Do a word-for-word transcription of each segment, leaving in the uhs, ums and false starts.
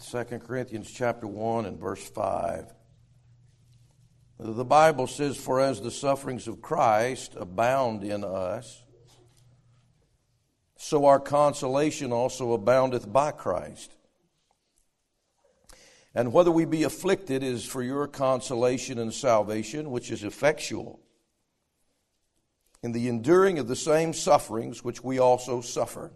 Second Corinthians chapter one and verse five. The Bible says, "For as the sufferings of Christ abound in us, so our consolation also aboundeth by Christ. And whether we be afflicted is for your consolation and salvation, which is effectual in the enduring of the same sufferings which we also suffer.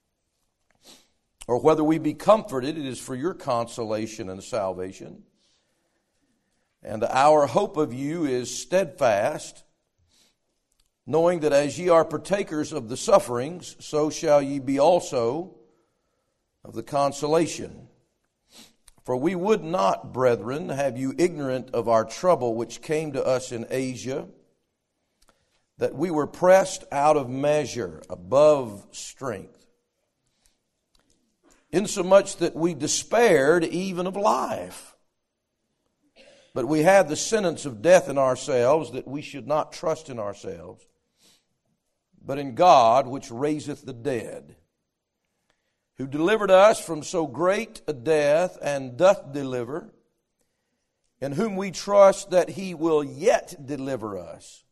Or whether we be comforted, it is for your consolation and salvation. And our hope of you is steadfast, knowing that as ye are partakers of the sufferings, so shall ye be also of the consolation. For we would not, brethren, have you ignorant of our trouble which came to us in Asia, that we were pressed out of measure, above strength, insomuch that we despaired even of life. But we had the sentence of death in ourselves, that we should not trust in ourselves, but in God which raiseth the dead, who delivered us from so great a death, and doth deliver, in whom we trust that he will yet deliver us."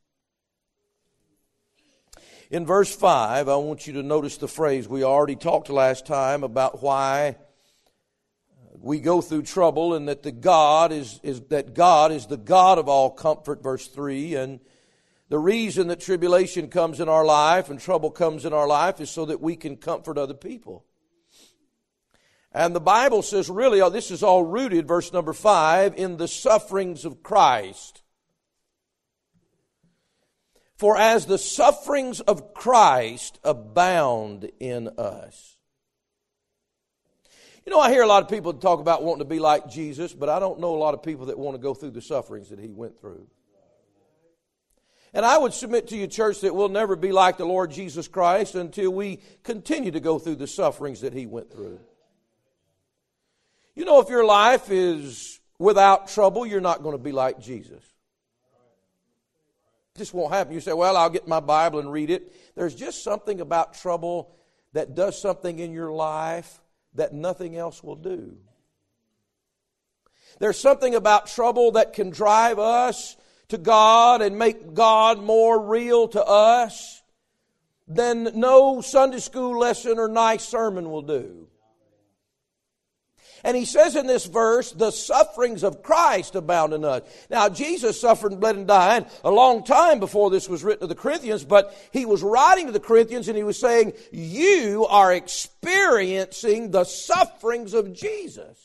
In verse five, I want you to notice the phrase. We already talked last time about why we go through trouble, and that the God is, is that God is the God of all comfort, verse three. And the reason that tribulation comes in our life and trouble comes in our life is so that we can comfort other people. And the Bible says, really, this is all rooted, verse number five, in the sufferings of Christ. For as the sufferings of Christ abound in us. You know, I hear a lot of people talk about wanting to be like Jesus, but I don't know a lot of people that want to go through the sufferings that he went through. And I would submit to you, church, that we'll never be like the Lord Jesus Christ until we continue to go through the sufferings that he went through. You know, if your life is without trouble, you're not going to be like Jesus. It just won't happen. You say, well, I'll get my Bible and read it. There's just something about trouble that does something in your life that nothing else will do. There's something about trouble that can drive us to God and make God more real to us than no Sunday school lesson or nice sermon will do. And he says in this verse, the sufferings of Christ abound in us. Now, Jesus suffered and bled and died a long time before this was written to the Corinthians, but he was writing to the Corinthians and he was saying, you are experiencing the sufferings of Jesus.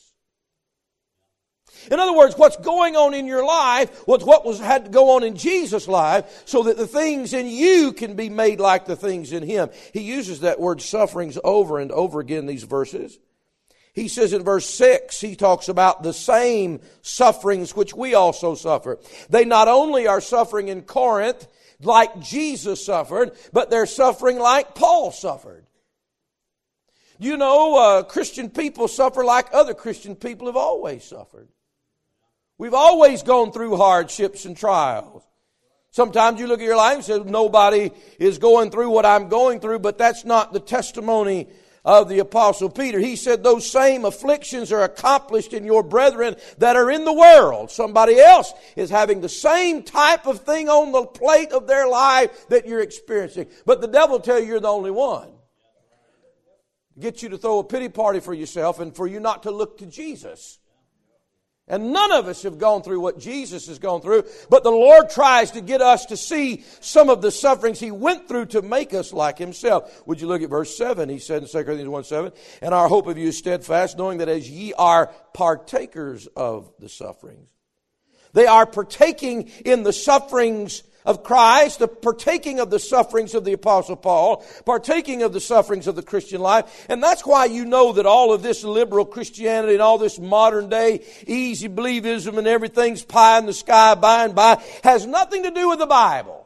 In other words, what's going on in your life was what was had to go on in Jesus' life, so that the things in you can be made like the things in him. He uses that word sufferings over and over again in these verses. He says in verse six, he talks about the same sufferings which we also suffer. They not only are suffering in Corinth like Jesus suffered, but they're suffering like Paul suffered. You know, uh, Christian people suffer like other Christian people have always suffered. We've always gone through hardships and trials. Sometimes you look at your life and say, nobody is going through what I'm going through, but that's not the testimony of the Apostle Peter. He said those same afflictions are accomplished in your brethren that are in the world. Somebody else is having the same type of thing on the plate of their life that you're experiencing. But the devil will tell you you're the only one. Get you to throw a pity party for yourself and for you not to look to Jesus. And none of us have gone through what Jesus has gone through, but the Lord tries to get us to see some of the sufferings he went through to make us like himself. Would you look at verse seven? He said in Second Corinthians one seven, and our hope of you is steadfast, knowing that as ye are partakers of the sufferings. They are partaking in the sufferings of Christ, the partaking of the sufferings of the Apostle Paul, partaking of the sufferings of the Christian life. And that's why you know that all of this liberal Christianity and all this modern day easy believism and everything's pie in the sky by and by has nothing to do with the Bible.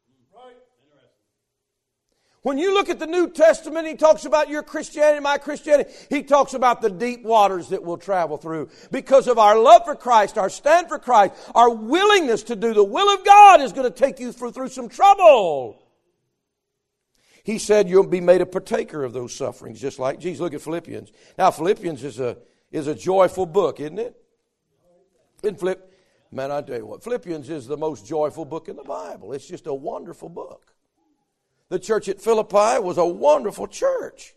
When you look at the New Testament, he talks about your Christianity, my Christianity. He talks about the deep waters that we'll travel through. Because of our love for Christ, our stand for Christ, our willingness to do the will of God is going to take you through, through some trouble. He said you'll be made a partaker of those sufferings, just like Jesus. Look at Philippians. Now, Philippians is a is a joyful book, isn't it? In Philipp, man, I tell you what, Philippians is the most joyful book in the Bible. It's just a wonderful book. The church at Philippi was a wonderful church.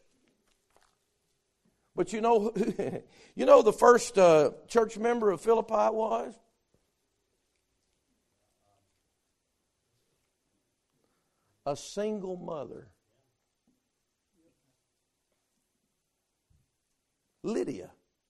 But you know, you know the first uh, church member of Philippi was? A single mother. Lydia.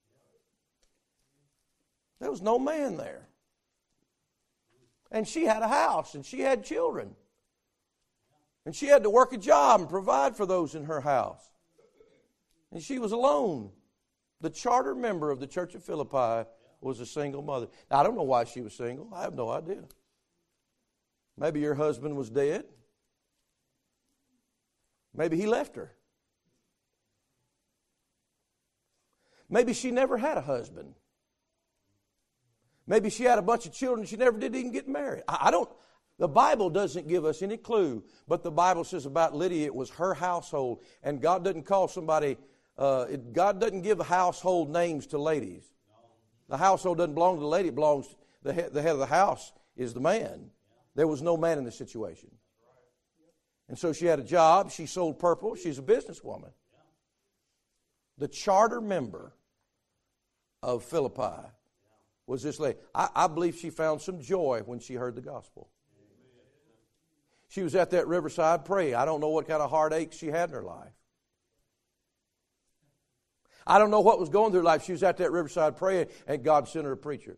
There was no man there. And she had a house and she had children. And she had to work a job and provide for those in her house. And she was alone. The charter member of the church of Philippi was a single mother. Now, I don't know why she was single. I have no idea. Maybe your husband was dead. Maybe he left her. Maybe she never had a husband. Maybe she had a bunch of children. She never did even get married. I, I don't. The Bible doesn't give us any clue, but the Bible says about Lydia it was her household, and God doesn't call somebody. Uh, it, God doesn't give household names to ladies. The household doesn't belong to the lady. It belongs to the head, the head of the house is the man. There was no man in the situation. And so she had a job. She sold purple. She's a businesswoman. The charter member of Philippi was this lady. I, I believe she found some joy when she heard the gospel. She was at that riverside praying. I don't know what kind of heartaches she had in her life. I don't know what was going through her life. She was at that riverside praying, and God sent her a preacher.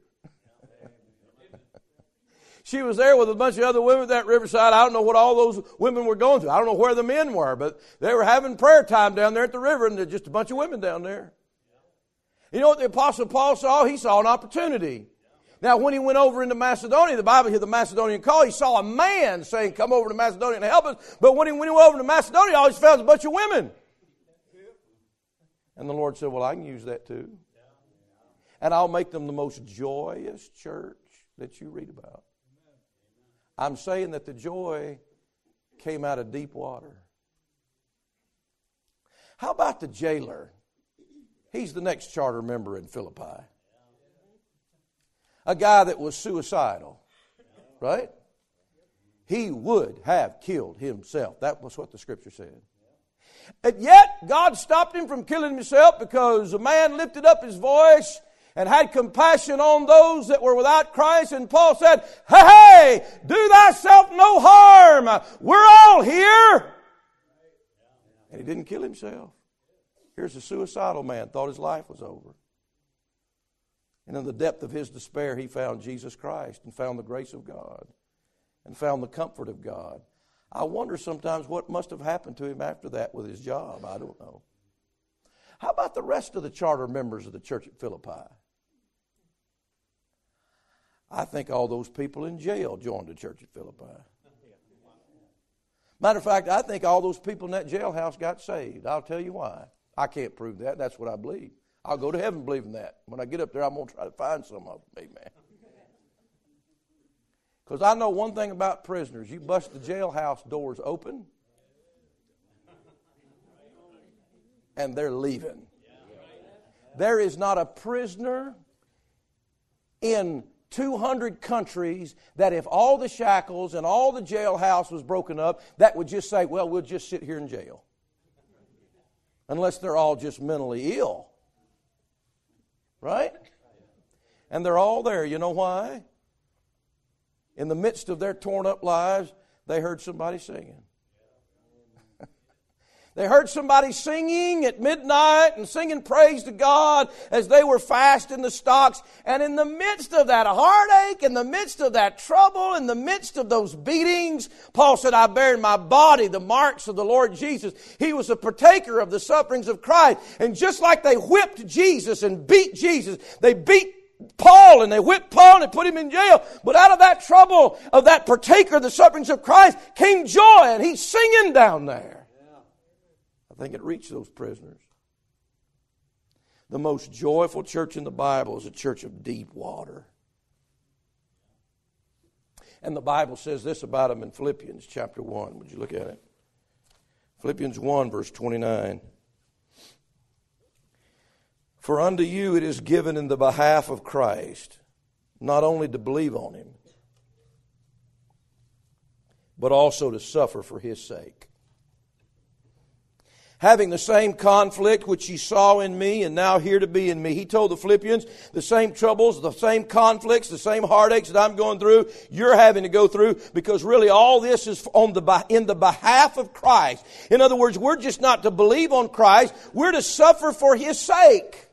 She was there with a bunch of other women at that riverside. I don't know what all those women were going through. I don't know where the men were, but they were having prayer time down there at the river, and there's just a bunch of women down there. You know what the Apostle Paul saw? He saw an opportunity. Now, when he went over into Macedonia, the Bible here, the Macedonian call, he saw a man saying, come over to Macedonia and help us. But when he, when he went over to Macedonia, all he found was a bunch of women. And the Lord said, well, I can use that too. And I'll make them the most joyous church that you read about. I'm saying that the joy came out of deep water. How about the jailer? He's the next charter member in Philippi. A guy that was suicidal, right? He would have killed himself. That was what the Scripture said. And yet, God stopped him from killing himself because a man lifted up his voice and had compassion on those that were without Christ. And Paul said, hey, hey, do thyself no harm. We're all here. And he didn't kill himself. Here's a suicidal man, thought his life was over. And in the depth of his despair, he found Jesus Christ and found the grace of God and found the comfort of God. I wonder sometimes what must have happened to him after that with his job. I don't know. How about the rest of the charter members of the church at Philippi? I think all those people in jail joined the church at Philippi. Matter of fact, I think all those people in that jailhouse got saved. I'll tell you why. I can't prove that. That's what I believe. I'll go to heaven believing that. When I get up there, I'm going to try to find some of them. Amen. Because I know one thing about prisoners. You bust the jailhouse doors open, and they're leaving. There is not a prisoner in two hundred countries that if all the shackles and all the jailhouse was broken up, that would just say, well, we'll just sit here in jail. Unless they're all just mentally ill. Right? And they're all there. You know why? In the midst of their torn up lives, they heard somebody singing. They heard somebody singing at midnight and singing praise to God as they were fast in the stocks. And in the midst of that heartache, in the midst of that trouble, in the midst of those beatings, Paul said, I bear in my body the marks of the Lord Jesus. He was a partaker of the sufferings of Christ. And just like they whipped Jesus and beat Jesus, they beat Paul and they whipped Paul and put him in jail. But out of that trouble of that partaker of the sufferings of Christ came joy, and he's singing down there. I think it reached those prisoners. The most joyful church in the Bible is a church of deep water. And the Bible says this about them in Philippians chapter one. Would you look at it? Philippians one verse twenty-nine. For unto you it is given in the behalf of Christ, not only to believe on Him, but also to suffer for His sake. Having the same conflict which ye saw in me and now hear to be in me. He told the Philippians the same troubles, the same conflicts, the same heartaches that I'm going through, you're having to go through, because really all this is on the in the behalf of Christ. In other words, we're just not to believe on Christ, we're to suffer for His sake.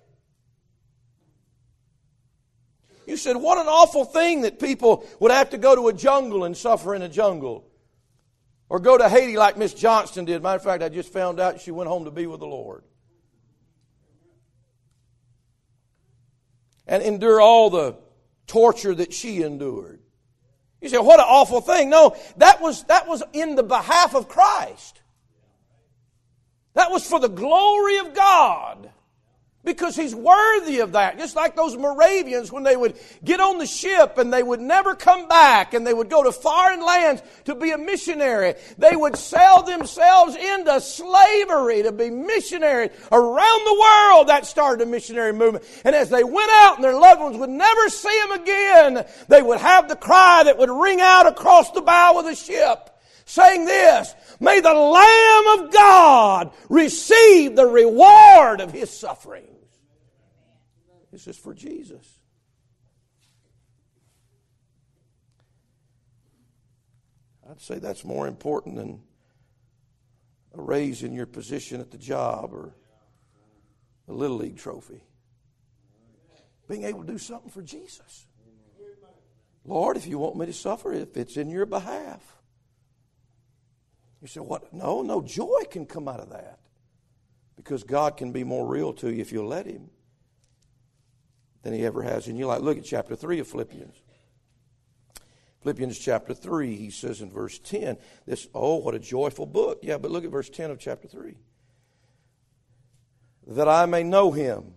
You said, what an awful thing that people would have to go to a jungle and suffer in a jungle. Or go to Haiti like Miss Johnston did. Matter of fact, I just found out she went home to be with the Lord. And endure all the torture that she endured. You say, what an awful thing. No, that was, that was in the behalf of Christ. That was for the glory of God. Because He's worthy of that. Just like those Moravians when they would get on the ship and they would never come back and they would go to foreign lands to be a missionary. They would sell themselves into slavery to be missionaries around the world. That started a missionary movement. And as they went out and their loved ones would never see them again, they would have the cry that would ring out across the bow of the ship, saying this, may the Lamb of God receive the reward of His sufferings. This is for Jesus. I'd say that's more important than a raise in your position at the job or a Little League trophy. Being able to do something for Jesus. Lord, if you want me to suffer, if it's in your behalf. You say, what? No, no, joy can come out of that. Because God can be more real to you if you'll let Him than He ever has in your life. Look at chapter three of Philippians. Philippians chapter three, he says in verse ten, this, oh, what a joyful book. Yeah, but look at verse ten of chapter three. That I may know Him.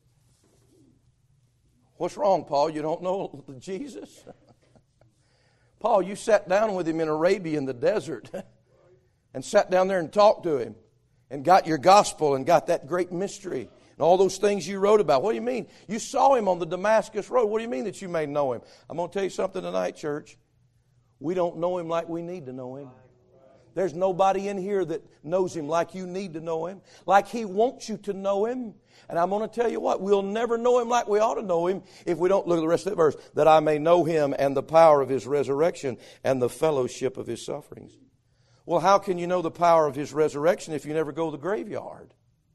What's wrong, Paul? You don't know Jesus? Paul, you sat down with Him in Arabia in the desert and sat down there and talked to Him and got your gospel and got that great mystery and all those things you wrote about. What do you mean? You saw Him on the Damascus Road. What do you mean that you may know Him? I'm going to tell you something tonight, church. We don't know Him like we need to know Him. There's nobody in here that knows Him like you need to know Him, like He wants you to know Him. And I'm going to tell you what, we'll never know Him like we ought to know Him if we don't look at the rest of that verse. That I may know Him and the power of His resurrection and the fellowship of His sufferings. Well, how can you know the power of His resurrection if you never go to the graveyard?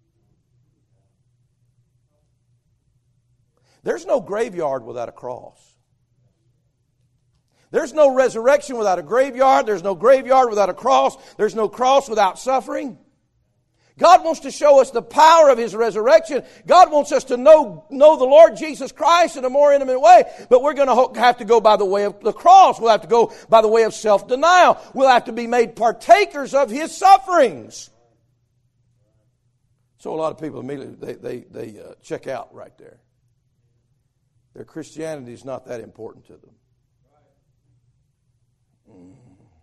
There's no graveyard without a cross. There's no resurrection without a graveyard. There's no graveyard without a cross. There's no cross without suffering. God wants to show us the power of His resurrection. God wants us to know, know the Lord Jesus Christ in a more intimate way. But we're going to have to go by the way of the cross. We'll have to go by the way of self-denial. We'll have to be made partakers of His sufferings. So a lot of people immediately, they, they, they uh, check out right there. Their Christianity is not that important to them. Mm.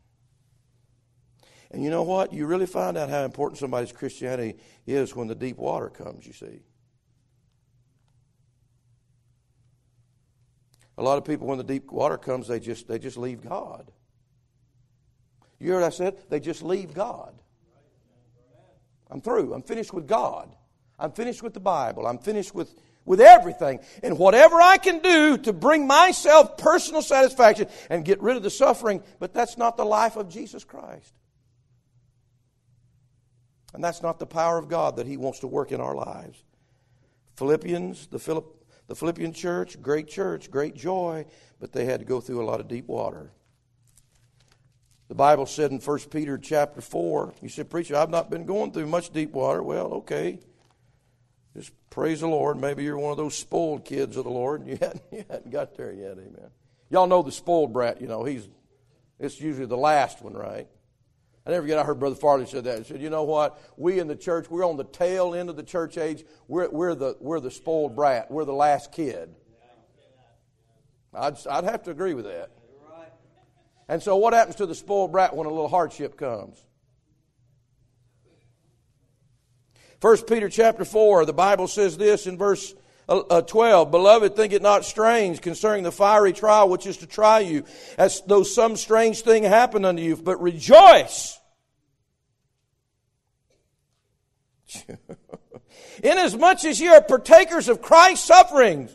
And you know what? You really find out how important somebody's Christianity is when the deep water comes, you see. A lot of people, when the deep water comes, they just they just leave God. You heard what I said? They just leave God. I'm through. I'm finished with God. I'm finished with the Bible. I'm finished with, with everything. And whatever I can do to bring myself personal satisfaction and get rid of the suffering, but that's not the life of Jesus Christ. And that's not the power of God that He wants to work in our lives. Philippians, the, Philipp, the Philippian church, great church, great joy, but they had to go through a lot of deep water. The Bible said in First Peter chapter four, you said, preacher, I've not been going through much deep water. Well, okay. Just praise the Lord. Maybe you're one of those spoiled kids of the Lord and you hadn't, you hadn't got there yet. Amen. Y'all know the spoiled brat, you know, he's it's usually the last one, right? I never forget, I heard Brother Farley said that. He said, you know what? We in the church, we're on the tail end of the church age. We're, we're, the, we're the spoiled brat. We're the last kid. I'd, I'd have to agree with that. And so what happens to the spoiled brat when a little hardship comes? First Peter chapter four, the Bible says this in verse twelve, Beloved, think it not strange concerning the fiery trial which is to try you, as though some strange thing happened unto you, but rejoice. Inasmuch as ye are partakers of Christ's sufferings.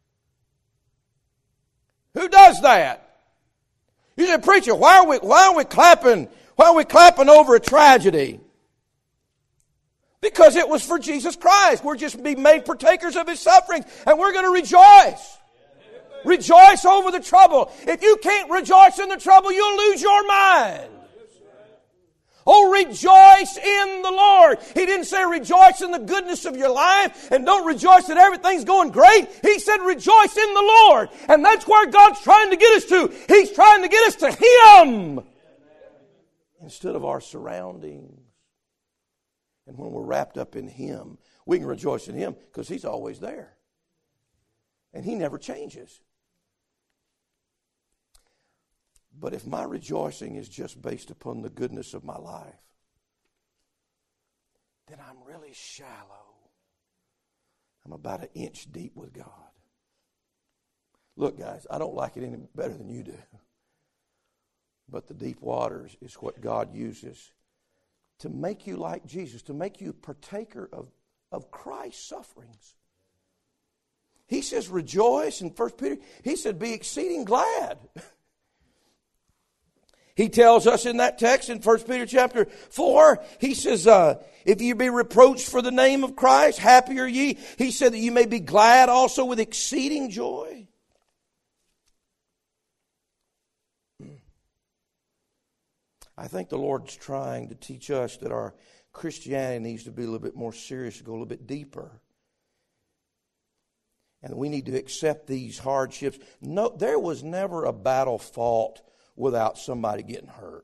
Who does that? You say, preacher, why are we why are we clapping? Why are we clapping over a tragedy? Because it was for Jesus Christ. We're just being made partakers of His sufferings, and we're going to rejoice. Rejoice over the trouble. If you can't rejoice in the trouble, you'll lose your mind. Oh, rejoice in the Lord. He didn't say rejoice in the goodness of your life and don't rejoice that everything's going great. He said rejoice in the Lord. And that's where God's trying to get us to. He's trying to get us to Him instead of our surroundings. And when we're wrapped up in Him, we can rejoice in Him because He's always there. And He never changes. But if my rejoicing is just based upon the goodness of my life, then I'm really shallow. I'm about an inch deep with God. Look, guys, I don't like it any better than you do. But the deep waters is what God uses to make you like Jesus, to make you a partaker of, of Christ's sufferings. He says rejoice in First Peter. He said be exceeding glad. He tells us in that text in First Peter chapter four, he says, uh, if you be reproached for the name of Christ, happy are ye. He said that you may be glad also with exceeding joy. I think the Lord's trying to teach us that our Christianity needs to be a little bit more serious, go a little bit deeper. And we need to accept these hardships. No, there was never a battle fought without somebody getting hurt.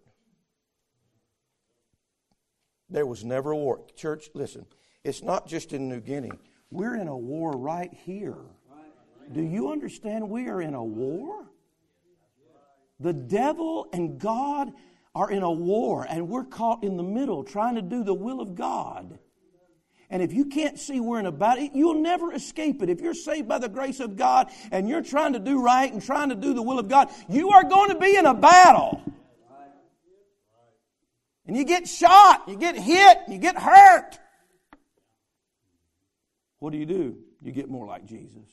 There was never a war. Church, listen, it's not just in New Guinea. We're in a war right here. Do you understand we are in a war? The devil and God are in a war, and we're caught in the middle trying to do the will of God. And if you can't see we're in a battle, you'll never escape it. If you're saved by the grace of God and you're trying to do right and trying to do the will of God, you are going to be in a battle. And you get shot, you get hit, you get hurt. What do you do? You get more like Jesus.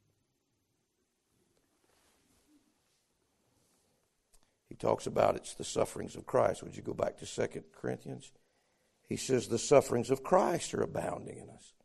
He talks about it's the sufferings of Christ. Would you go back to Second Corinthians? He says the sufferings of Christ are abounding in us.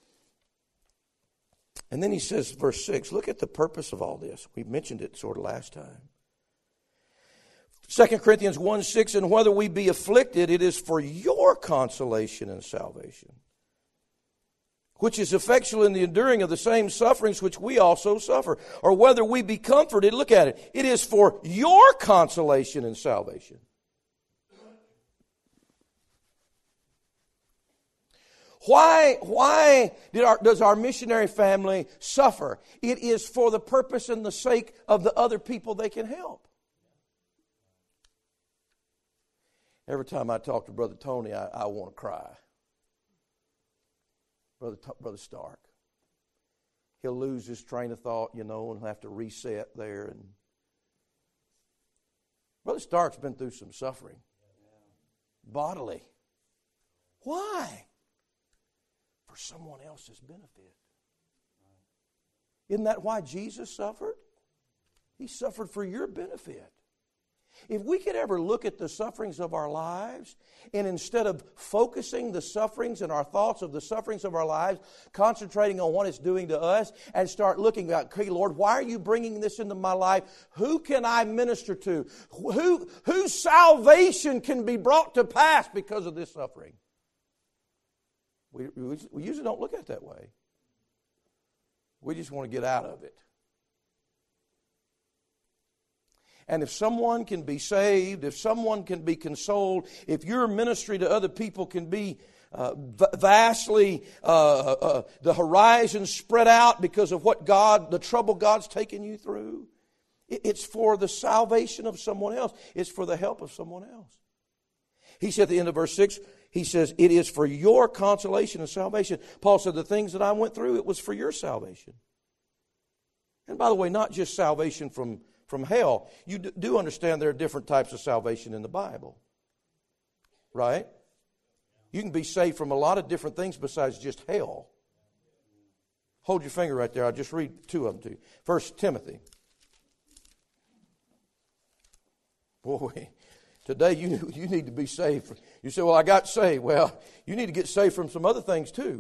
And then he says, verse six, look at the purpose of all this. We mentioned it sort of last time. Second Corinthians one six, and whether we be afflicted, it is for your consolation and salvation, which is effectual in the enduring of the same sufferings which we also suffer. Or whether we be comforted, look at it, it is for your consolation and salvation. Why, why did our, does our missionary family suffer? It is for the purpose and the sake of the other people they can help. Every time I talk to Brother Tony, I, I want to cry. Brother, Brother Stark. He'll lose his train of thought, you know, and have to reset there. And Brother Stark's been through some suffering. Bodily. Why? For someone else's benefit. Isn't that why Jesus suffered? He suffered for your benefit. If we could ever look at the sufferings of our lives, and instead of focusing the sufferings and our thoughts of the sufferings of our lives, concentrating on what it's doing to us, and start looking at, okay, Lord, why are you bringing this into my life? Who can I minister to? Who, whose salvation can be brought to pass because of this suffering? We, we, we usually don't look at it that way. We just want to get out of it. And if someone can be saved, if someone can be consoled, if your ministry to other people can be uh, vastly, uh, uh, the horizon spread out because of what God, the trouble God's taken you through, it's for the salvation of someone else. It's for the help of someone else. He said at the end of verse six, He says, it is for your consolation and salvation. Paul said, the things that I went through, it was for your salvation. And by the way, not just salvation from, from hell. You do understand there are different types of salvation in the Bible. Right? You can be saved from a lot of different things besides just hell. Hold your finger right there. I'll just read two of them to you. First Timothy. Boy, today you, you need to be saved. You say, well, I got saved. Well, you need to get saved from some other things too.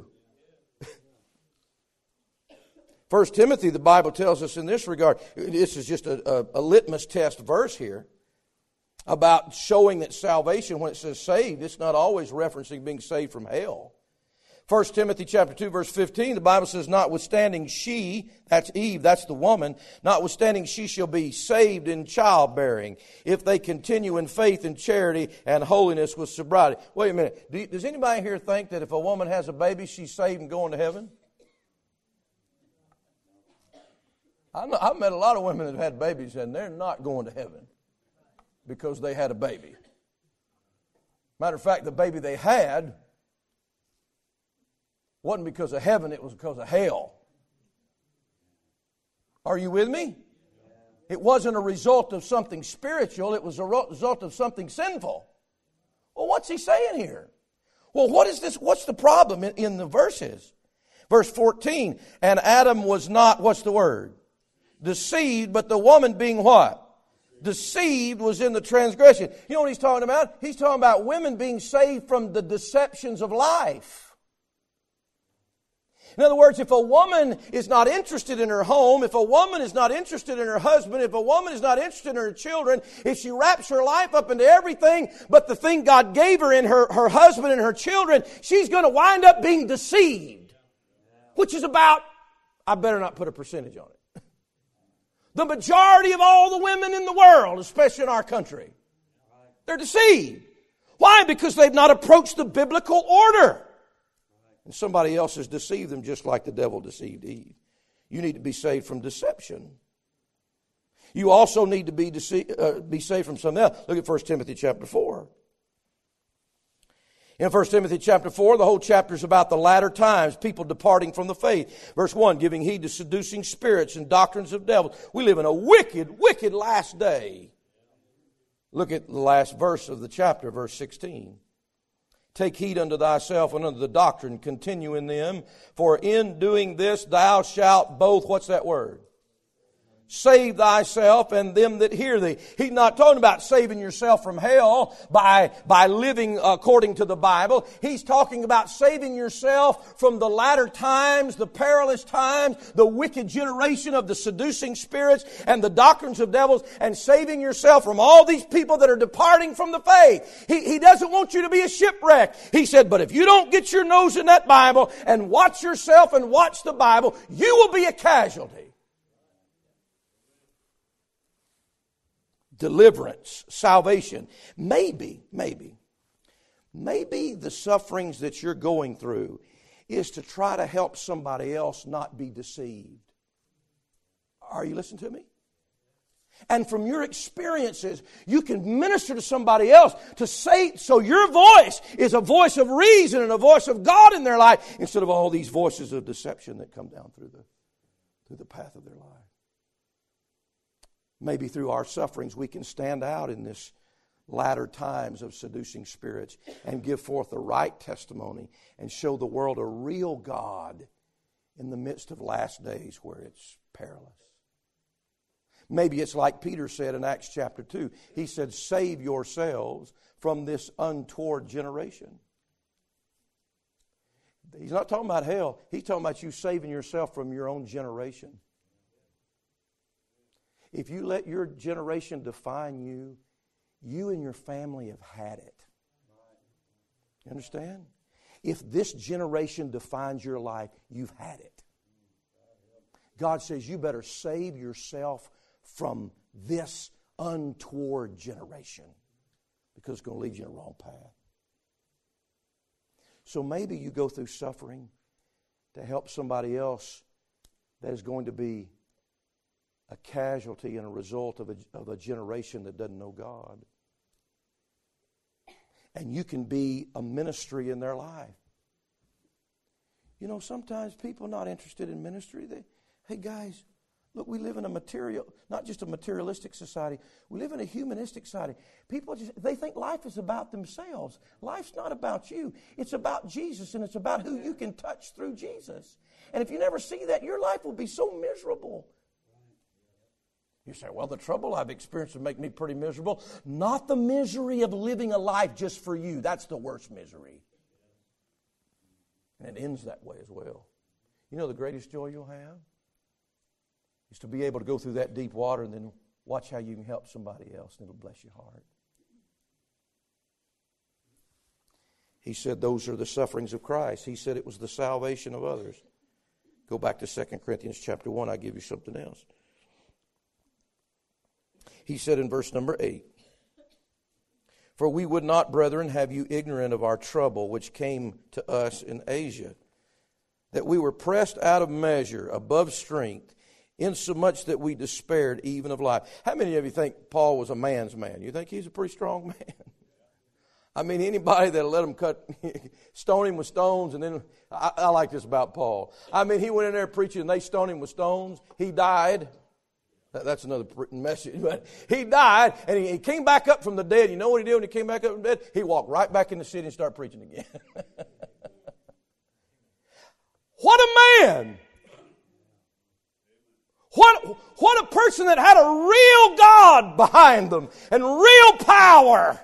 First Timothy, the Bible tells us in this regard, this is just a, a, a litmus test verse here, about showing that salvation, when it says saved, it's not always referencing being saved from hell. First Timothy chapter two, verse fifteen, the Bible says, notwithstanding she, that's Eve, that's the woman, notwithstanding she shall be saved in childbearing, if they continue in faith and charity and holiness with sobriety. Wait a minute. Do you, does anybody here think that if a woman has a baby, she's saved and going to heaven? I know, I've met a lot of women that have had babies and they're not going to heaven because they had a baby. Matter of fact, the baby they had wasn't because of heaven, it was because of hell. Are you with me? It wasn't a result of something spiritual, it was a result of something sinful. Well, what's he saying here? Well, what is this? What's the problem in, in the verses? Verse fourteen, and Adam was not, what's the word? Deceived, but the woman being what? Deceived was in the transgression. You know what he's talking about? He's talking about women being saved from the deceptions of life. In other words, if a woman is not interested in her home, if a woman is not interested in her husband, if a woman is not interested in her children, if she wraps her life up into everything but the thing God gave her in her, her husband and her children, she's going to wind up being deceived. Which is about, I better not put a percentage on it. The majority of all the women in the world, especially in our country, they're deceived. Why? Because they've not approached the biblical order. And somebody else has deceived them just like the devil deceived Eve. You need to be saved from deception. You also need to be, dece- uh, be saved from something else. Look at First Timothy chapter four. In First Timothy chapter four, the whole chapter is about the latter times, people departing from the faith. Verse one, giving heed to seducing spirits and doctrines of devils. We live in a wicked, wicked last day. Look at the last verse of the chapter, verse sixteen. Take heed unto thyself and unto the doctrine, continue in them, for in doing this thou shalt both, what's that word? Save thyself and them that hear thee. He's not talking about saving yourself from hell by, by living according to the Bible. He's talking about saving yourself from the latter times, the perilous times, the wicked generation of the seducing spirits and the doctrines of devils, and saving yourself from all these people that are departing from the faith. He, he doesn't want you to be a shipwreck. He said, but if you don't get your nose in that Bible and watch yourself and watch the Bible, you will be a casualty. Deliverance, salvation. Maybe, maybe, maybe the sufferings that you're going through is to try to help somebody else not be deceived. Are you listening to me? And from your experiences, you can minister to somebody else to say, so your voice is a voice of reason and a voice of God in their life instead of all these voices of deception that come down through the, through the path of their life. Maybe through our sufferings we can stand out in this latter times of seducing spirits and give forth the right testimony and show the world a real God in the midst of last days where it's perilous. Maybe it's like Peter said in Acts chapter two. He said, save yourselves from this untoward generation. He's not talking about hell. He's talking about you saving yourself from your own generation. If you let your generation define you, you and your family have had it. You understand? If this generation defines your life, you've had it. God says you better save yourself from this untoward generation because it's going to lead you in the wrong path. So maybe you go through suffering to help somebody else that is going to be a casualty and a result of a, of a generation that doesn't know God. And you can be a ministry in their life. You know, sometimes people are not interested in ministry. They, hey guys, look, we live in a material, not just a materialistic society. We live in a humanistic society. People just, they think life is about themselves. Life's not about you. It's about Jesus, and it's about who you can touch through Jesus. And if you never see that, your life will be so miserable. You say, well, the trouble I've experienced would make me pretty miserable. Not the misery of living a life just for you. That's the worst misery. And it ends that way as well. You know the greatest joy you'll have is to be able to go through that deep water and then watch how you can help somebody else, and it'll bless your heart. He said those are the sufferings of Christ. He said it was the salvation of others. Go back to Second Corinthians chapter one. I'll give you something else. He said in verse number eight, for we would not, brethren, have you ignorant of our trouble which came to us in Asia, that we were pressed out of measure, above strength, insomuch that we despaired even of life. How many of you think Paul was a man's man? You think he's a pretty strong man? I mean, anybody that'll let him cut, stone him with stones, and then, I, I like this about Paul. I mean, he went in there preaching, and they stoned him with stones. He died. That's another message. But he died, and he came back up from the dead. You know what he did when he came back up from the dead? He walked right back in the city and started preaching again. What a man! What, what a person that had a real God behind them and real power.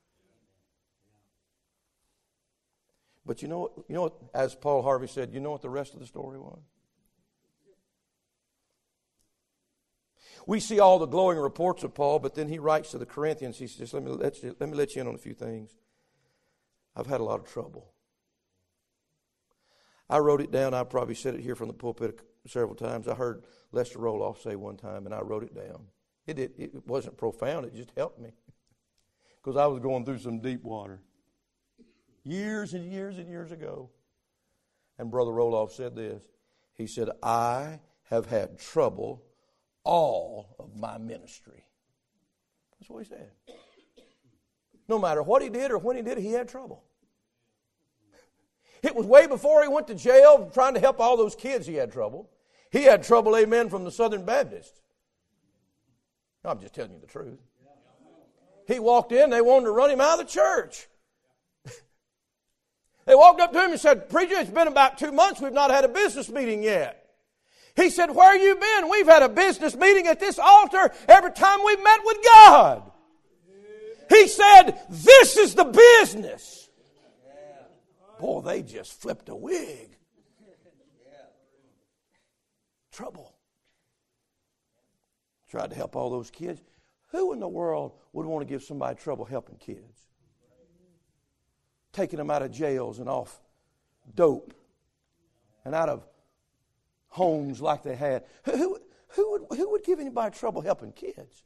But you know what, you know what, as Paul Harvey said, you know what the rest of the story was? We see all the glowing reports of Paul, but then he writes to the Corinthians, he says, let me let you, let me let you in on a few things. I've had a lot of trouble. I wrote it down. I probably said it here from the pulpit several times. I heard Lester Roloff say one time, and I wrote it down. It, it, it wasn't profound. It just helped me because I was going through some deep water years and years and years ago. And Brother Roloff said this. He said, I have had trouble all of my ministry. That's what he said. No matter what he did or when he did it, he had trouble. It was way before he went to jail trying to help all those kids he had trouble. He had trouble, amen, from the Southern Baptists. I'm just telling you the truth. He walked in, they wanted to run him out of the church. They walked up to him and said, preacher, it's been about two months, we've not had a business meeting yet. He said, where have you been? We've had a business meeting at this altar every time we've met with God. He said, this is the business. Boy, they just flipped a wig. Trouble. Tried to help all those kids. Who in the world would want to give somebody trouble helping kids? Taking them out of jails and off dope and out of homes like they had. Who, who, would, who would give anybody trouble helping kids?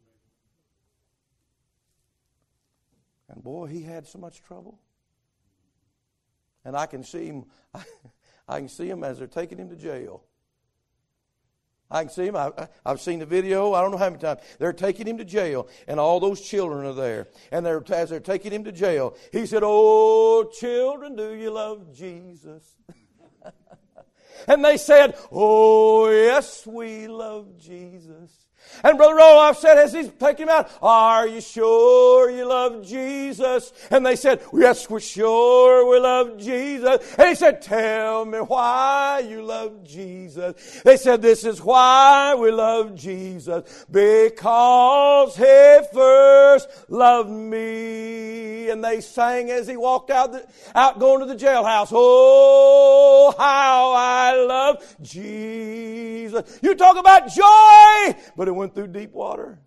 And boy, he had so much trouble. And I can see him, I, I can see him as they're taking him to jail. I can see him. I, I've seen the video. I don't know how many times. They're taking him to jail, and all those children are there. And they're, as they're taking him to jail, he said, oh, children, do you love Jesus? And they said, oh, yes, we love Jesus. And Brother Roloff said, as he's taking him out, are you sure you love Jesus? And they said, yes, we're sure we love Jesus. And he said, tell me why you love Jesus. They said, this is why we love Jesus. Because he first loved me. And they sang as he walked out, the, out going to the jailhouse, oh, how I love Jesus. You talk about joy, but it went through deep water.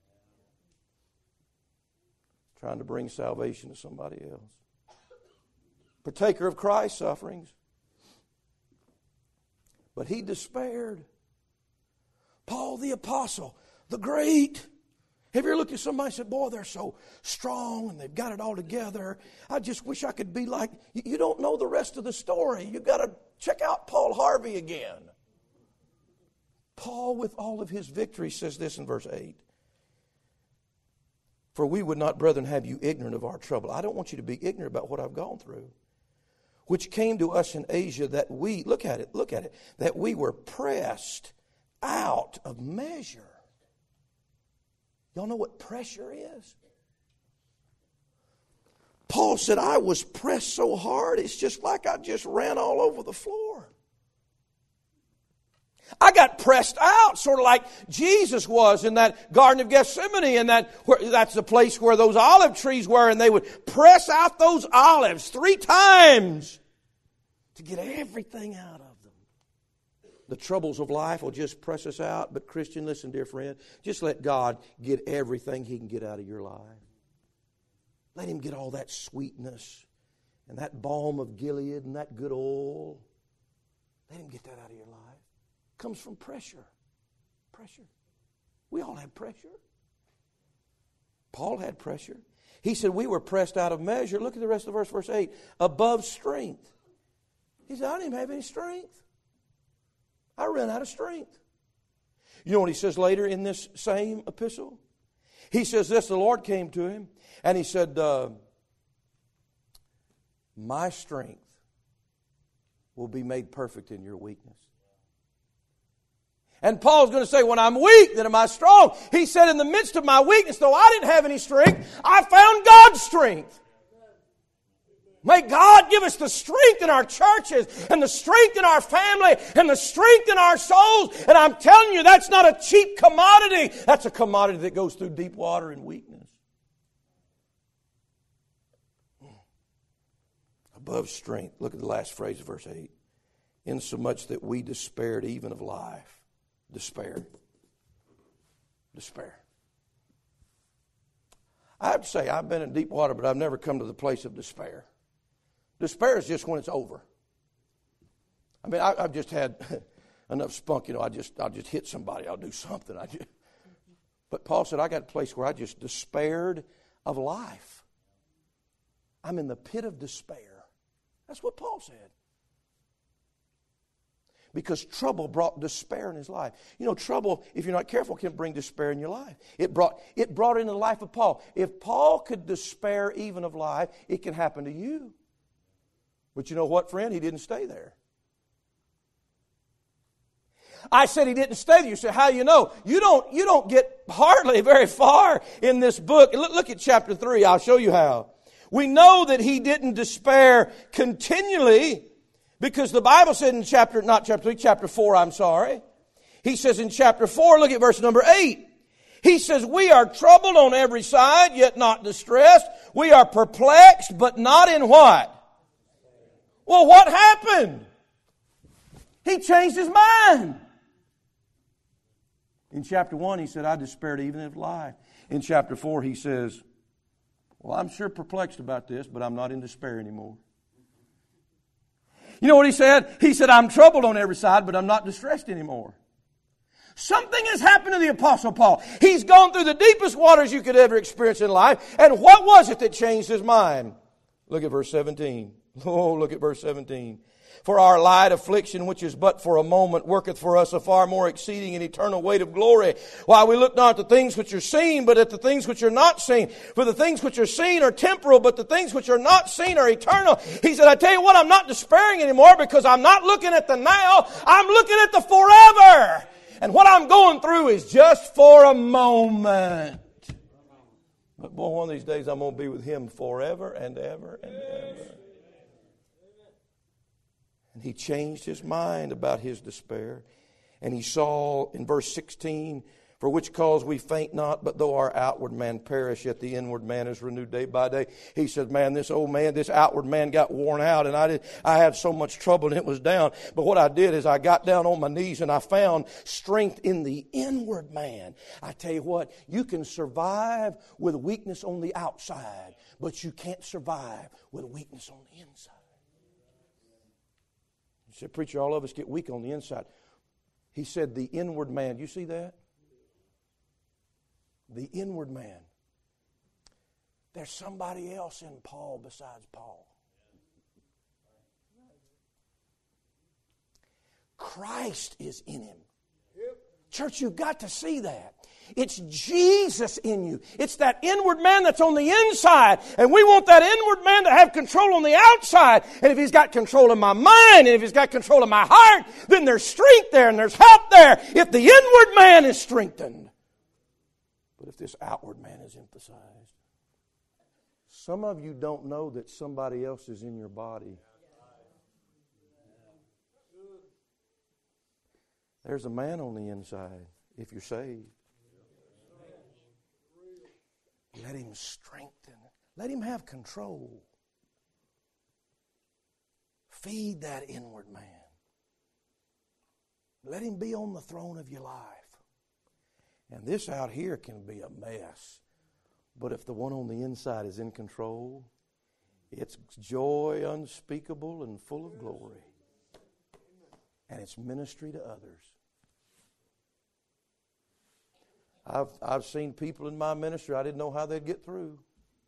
Trying to bring salvation to somebody else. Partaker of Christ's sufferings. But he despaired. Paul the apostle, the great. Have you ever looked at somebody and said, boy, they're so strong and they've got it all together. I just wish I could be like, you don't know the rest of the story. You've got to check out Paul Harvey again. Paul, with all of his victory, says this in verse eight. For we would not, brethren, have you ignorant of our trouble. I don't want you to be ignorant about what I've gone through. Which came to us in Asia, that we, look at it, look at it, that we were pressed out of measure. Y'all know what pressure is? Paul said, I was pressed so hard, it's just like I just ran all over the floor. I got pressed out, sort of like Jesus was in that Garden of Gethsemane, and that where, that's the place where those olive trees were, and they would press out those olives three times to get everything out of them. The troubles of life will just press us out, but Christian, listen, dear friend, just let God get everything He can get out of your life. Let Him get all that sweetness and that balm of Gilead and that good oil. Let Him get that out of your life. Comes from pressure. Pressure. We all have pressure. Paul had pressure. He said we were pressed out of measure. Look at the rest of the verse, verse eight. Above strength. He said, I didn't have any strength. I ran out of strength. You know what he says later in this same epistle? He says this, the Lord came to him and he said, uh, my strength will be made perfect in your weakness. And Paul's going to say, when I'm weak, then am I strong. He said, in the midst of my weakness, though I didn't have any strength, I found God's strength. May God give us the strength in our churches and the strength in our family and the strength in our souls. And I'm telling you, that's not a cheap commodity. That's a commodity that goes through deep water and weakness. Above strength. Look at the last phrase of verse eight. Insomuch that we despaired even of life. Despair. Despair. I'd say I've been in deep water, but I've never come to the place of despair. Despair is just when it's over. I mean, I, I've just had enough spunk, you know, I just, I'll just hit somebody, I'll do something. I just, but Paul said, I got a place where I just despaired of life. I'm in the pit of despair. That's what Paul said. Because trouble brought despair in his life. You know, trouble, if you're not careful, can bring despair in your life. It brought it brought into the life of Paul. If Paul could despair even of life, it can happen to you. But you know what, friend? He didn't stay there. I said he didn't stay there. You say, how do you know? You don't, you don't get hardly very far in this book. Look, look at chapter three. I'll show you how. We know that he didn't despair continually, because the Bible said in chapter, not chapter three, chapter four, I'm sorry. He says in chapter four, look at verse number eight. He says, we are troubled on every side, yet not distressed. We are perplexed, but not in what? Well, what happened? He changed his mind. In chapter one, he said, I despaired even of life. In chapter four, he says, well, I'm sure perplexed about this, but I'm not in despair anymore. You know what he said? He said, I'm troubled on every side, but I'm not distressed anymore. Something has happened to the Apostle Paul. He's gone through the deepest waters you could ever experience in life. And what was it that changed his mind? Look at verse seventeen. Oh, look at verse seventeen. For our light affliction, which is but for a moment, worketh for us a far more exceeding and eternal weight of glory. While we look not at the things which are seen, but at the things which are not seen. For the things which are seen are temporal, but the things which are not seen are eternal. He said, I tell you what, I'm not despairing anymore, because I'm not looking at the now, I'm looking at the forever. And what I'm going through is just for a moment. But boy, one of these days I'm going to be with Him forever and ever and ever. And he changed his mind about his despair. And he saw in verse sixteen, for which cause we faint not, but though our outward man perish, yet the inward man is renewed day by day. He said, man, this old man, this outward man got worn out, and I did, I had so much trouble and it was down. But what I did is I got down on my knees and I found strength in the inward man. I tell you what, you can survive with weakness on the outside, but you can't survive with weakness on the inside. He said, preacher, all of us get weak on the inside. He said, the inward man. You see that? The inward man. There's somebody else in Paul besides Paul. Christ is in him. Church, you've got to see that. It's Jesus in you. It's that inward man that's on the inside. And we want that inward man to have control on the outside. And if he's got control of my mind, and if he's got control of my heart, then there's strength there and there's help there if the inward man is strengthened. But if this outward man is emphasized. Some of you don't know that somebody else is in your body. There's a man on the inside if you're saved. Let him strengthen. Let him have control. Feed that inward man. Let him be on the throne of your life. And this out here can be a mess. But if the one on the inside is in control, it's joy unspeakable and full of glory. And it's ministry to others. I've, I've seen people in my ministry, I didn't know how they'd get through.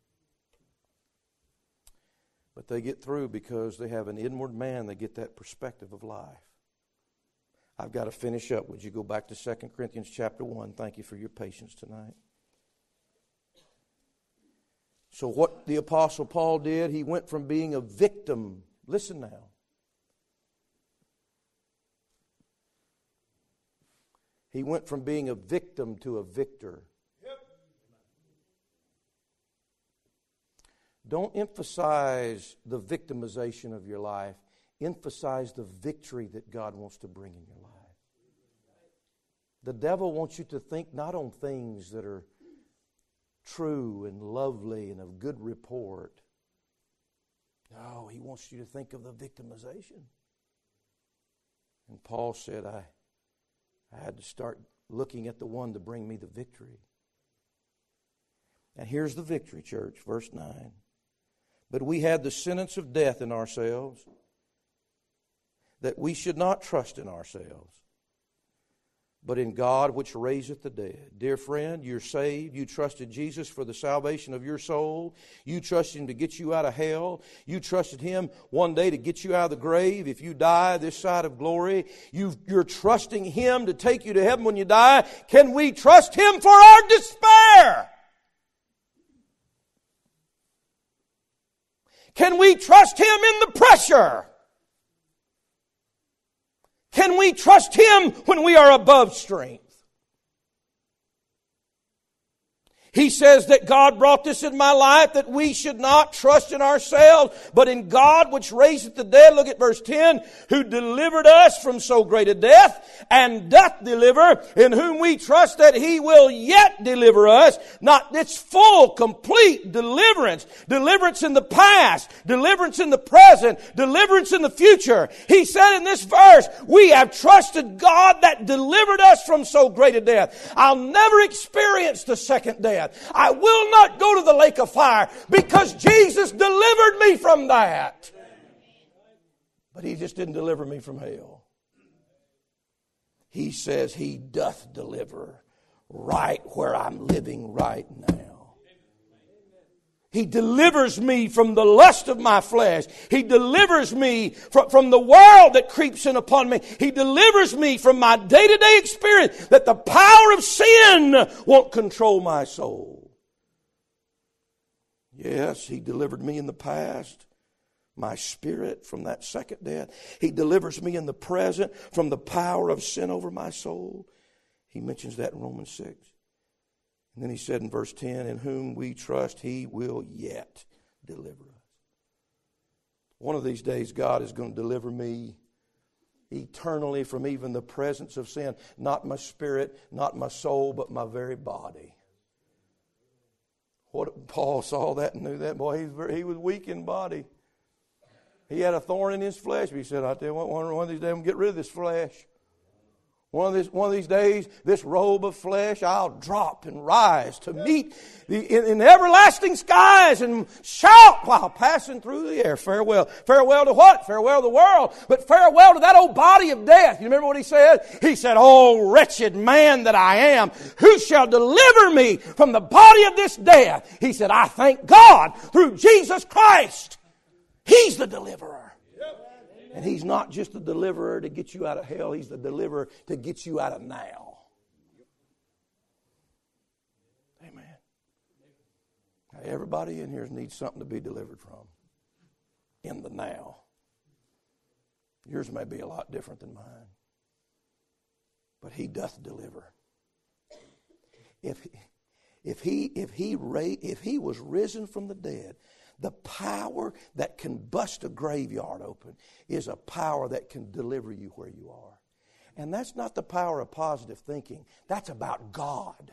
But they get through because they have an inward man. They get that perspective of life. I've got to finish up. Would you go back to Second Corinthians chapter one? Thank you for your patience tonight. So what the Apostle Paul did, he went from being a victim. Listen now. He went from being a victim to a victor. Yep. Don't emphasize the victimization of your life. Emphasize the victory that God wants to bring in your life. The devil wants you to think not on things that are true and lovely and of good report. No, he wants you to think of the victimization. And Paul said, I... I had to start looking at the one to bring me the victory. And here's the victory, church, verse nine. But we had the sentence of death in ourselves, that we should not trust in ourselves, but in God which raiseth the dead. Dear friend, you're saved. You trusted Jesus for the salvation of your soul. You trusted Him to get you out of hell. You trusted Him one day to get you out of the grave if you die this side of glory. You've, you're trusting Him to take you to heaven when you die. Can we trust Him for our despair? Can we trust Him in the pressure? Can we trust Him when we are above strength? He says that God brought this in my life, that we should not trust in ourselves, but in God which raiseth the dead. Look at verse ten. Who delivered us from so great a death, and doth deliver, in whom we trust that He will yet deliver us. Not its full, complete deliverance. Deliverance in the past. Deliverance in the present. Deliverance in the future. He said in this verse, we have trusted God that delivered us from so great a death. I'll never experience the second death. I will not go to the lake of fire because Jesus delivered me from that. But He just didn't deliver me from hell. He says He doth deliver right where I'm living right now. He delivers me from the lust of my flesh. He delivers me from, from the world that creeps in upon me. He delivers me from my day-to-day experience that the power of sin won't control my soul. Yes, He delivered me in the past, my spirit from that second death. He delivers me in the present from the power of sin over my soul. He mentions that in Romans six. And then he said in verse ten, in whom we trust He will yet deliver us. One of these days God is going to deliver me eternally from even the presence of sin. Not my spirit, not my soul, but my very body. What Paul saw that and knew that. Boy, he was, very, he was weak in body. He had a thorn in his flesh. But he said, I tell you what, one of these days I'm going to get rid of this flesh. One of, these, one of these days, this robe of flesh, I'll drop and rise to meet the, in, in everlasting skies and shout while passing through the air. Farewell. Farewell to what? Farewell to the world. But farewell to that old body of death. You remember what he said? He said, oh, wretched man that I am, who shall deliver me from the body of this death? He said, I thank God through Jesus Christ. He's the deliverer. And He's not just the deliverer to get you out of hell. He's the deliverer to get you out of now. Everybody in here needs something to be delivered from in the now. Yours may be a lot different than mine, but He doth deliver. If if he if he ra- if he was risen from the dead, the power that can bust a graveyard open is a power that can deliver you where you are. And that's not the power of positive thinking. That's about God.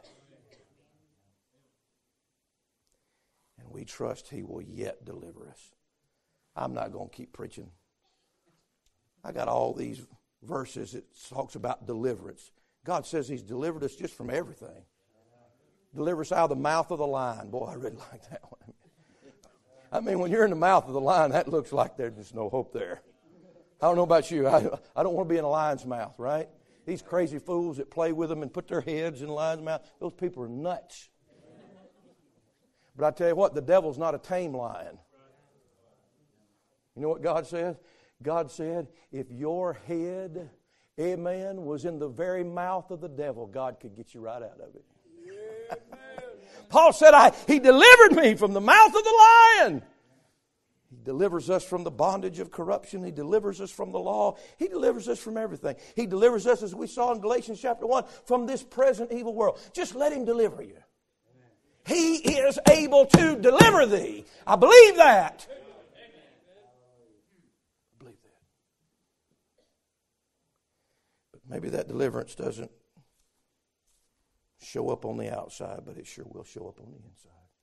And we trust He will yet deliver us. I'm not going to keep preaching. I got all these verses that talks about deliverance. God says He's delivered us just from everything. Deliver us out of the mouth of the lion. Boy, I really like that one. I mean, when you're in the mouth of the lion, that looks like there's just no hope there. I don't know about you. I, I don't want to be in a lion's mouth, right? These crazy fools that play with them and put their heads in the lion's mouth, those people are nuts. But I tell you what, the devil's not a tame lion. You know what God said? God said, if your head, amen, was in the very mouth of the devil, God could get you right out of it. Paul said, I, He delivered me from the mouth of the lion. He delivers us from the bondage of corruption. He delivers us from the law. He delivers us from everything. He delivers us, as we saw in Galatians chapter one, from this present evil world. Just let Him deliver you. He is able to deliver thee. I believe that. I believe that. But maybe that deliverance doesn't show up on the outside, but it sure will show up on the inside.